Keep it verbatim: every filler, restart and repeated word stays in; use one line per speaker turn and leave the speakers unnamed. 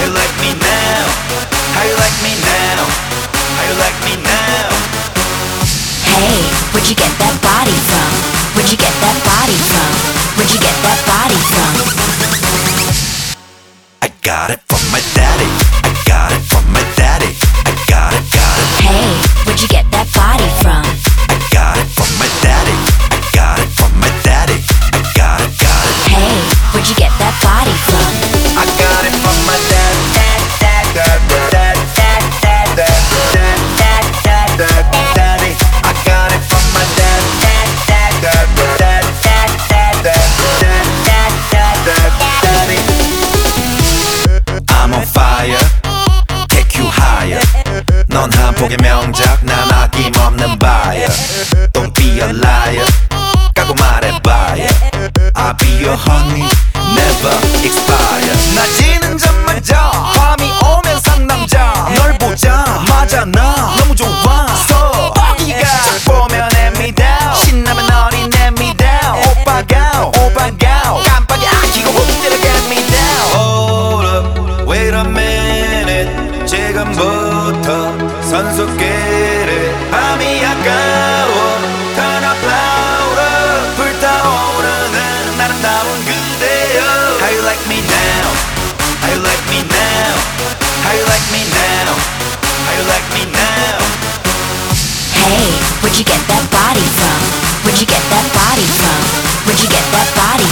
How you like me now? How you like me now? How you like me now?
Hey, where'd you get that body from? Where'd you get that body from? Where'd you get that body from?
I got it from my daddy. I got it from my daddy. I got it, got it.
Hey, where'd you get that body from?
I got it from my daddy. I got it from my daddy. I got it, got it.
Hey, where'd you get that body from?
I got it from my dad. Dad, dad, dad, dad, dad, dad, dad, dad, dad, dad, daddy. I got it from my dad. Dad, dad, dad, dad, dad, dad, dad, dad, dad, dad, daddy. I'm on fire. Take you higher. 넌 한 폭의 명작, 난 아낌없는 buyer. Don't be a liar. 까고 말해봐요. I'll be your honey, never expire. 낮이는 잠마저 밤이 오면 상남자. 널 보자마자 나 너무 좋았어. 뻐기가 쫙 보면 hand me down. 신나면 어린 hand me down. 오빠가 오빠가 깜빡이 안 켜고 훅 때려 get me down. Hold up, wait a minute. 지금부터 선수끼리 밤이 아까워. Turn up louder. 불타오르는 아름다운 그대여. How you like me now? How you like me now? How you like me now? How you like me now?
Hey, where'd you get that